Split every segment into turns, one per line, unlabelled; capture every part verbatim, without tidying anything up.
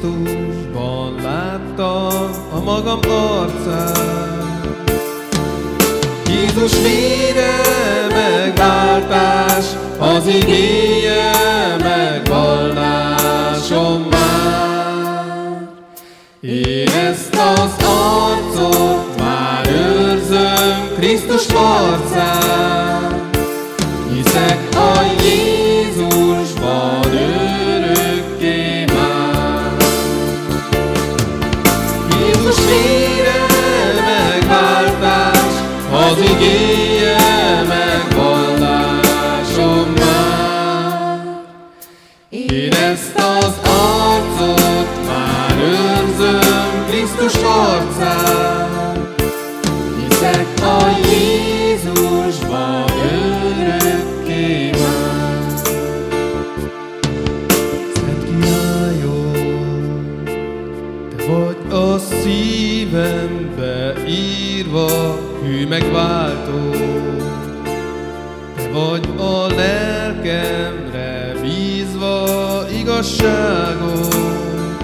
Jézusban láttam a magam arcát. Jézus vére megváltás, az igéje megvallásom már. Én ezt az arcot már őrzöm, Krisztus arcán. Hiszek a Jézusban örökké már. Jézus vére megváltás, az igéje megvallásom már. Én ezt az arcot már őrzöm, Krisztus arcán. Hiszek a Jézusban örökké már. Szent királyom, te vagy a szívembe írva, hű megváltó. Te vagy a lelkemre bízva igazságot.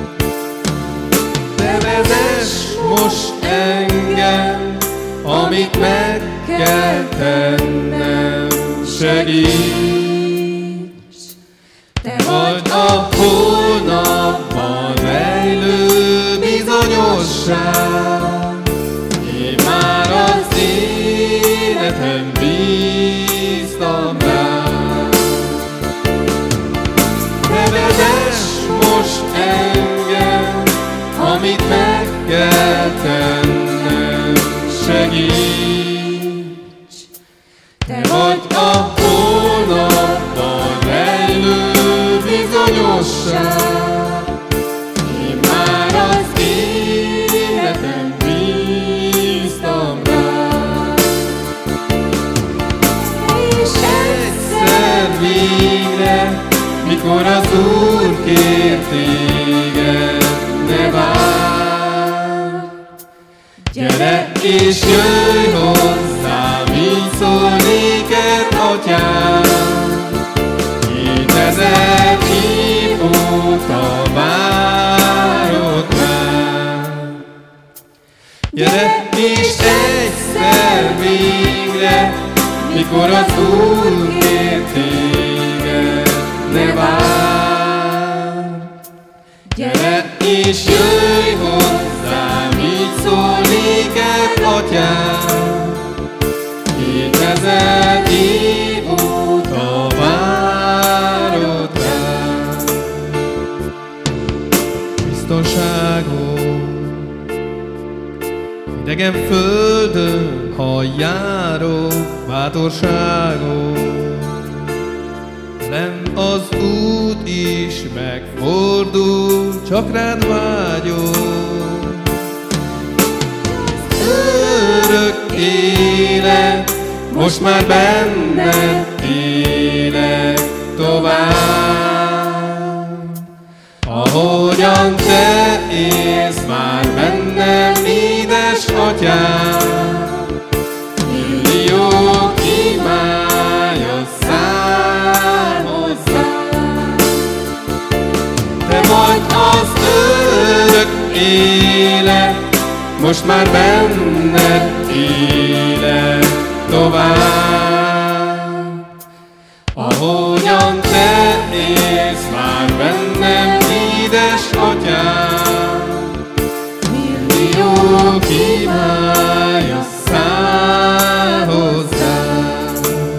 Te vezess most engem, amit meg kell tennem, segíts! Te vagy a holnapban rejlő bizonyosság. Én már az életem bíztam rád. Te vezess most engem, amit meg kell tennem, segíts! Te vagy a holnapban rejlő bizonyosság. Én már az életem bíztam rád. És egyszer végre, mikor az Úr kér téged, ne várj. Gyere és jöjj hozzám, így szól néked Atyám. Kétezer év óta várod már. Gyere és egyszer végre, mikor az Úr kér téged, ne várj. Gyere és jöjj hozzám, így szól néked Atyám. Kétezer év óta várod rám. Biztonságom idegen földön, ha járok, bátorságom. Nem az út is megfordul, csak rád vágyom. Örök élet, most már benned élek tovább. Ahogyan te élsz már bennem, édes Atyám. Milliók imája száll hozzám. Te vagy az örök élet, most már benned élek tovább. Ahogyan te élsz már bennem, édes Atyám. Milliók imája száll hozzám.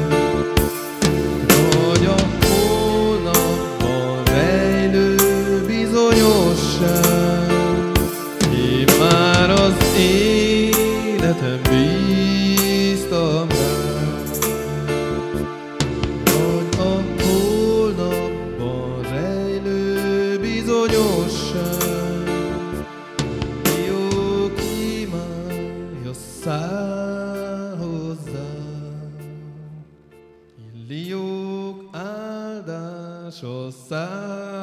Vagy a hónapban rejlő bizonyosság. Én már az életem bíztam rád. Vagy a holnapban rejlő bizonyosság. Jók imája száll hozzám. Milliók áldása száll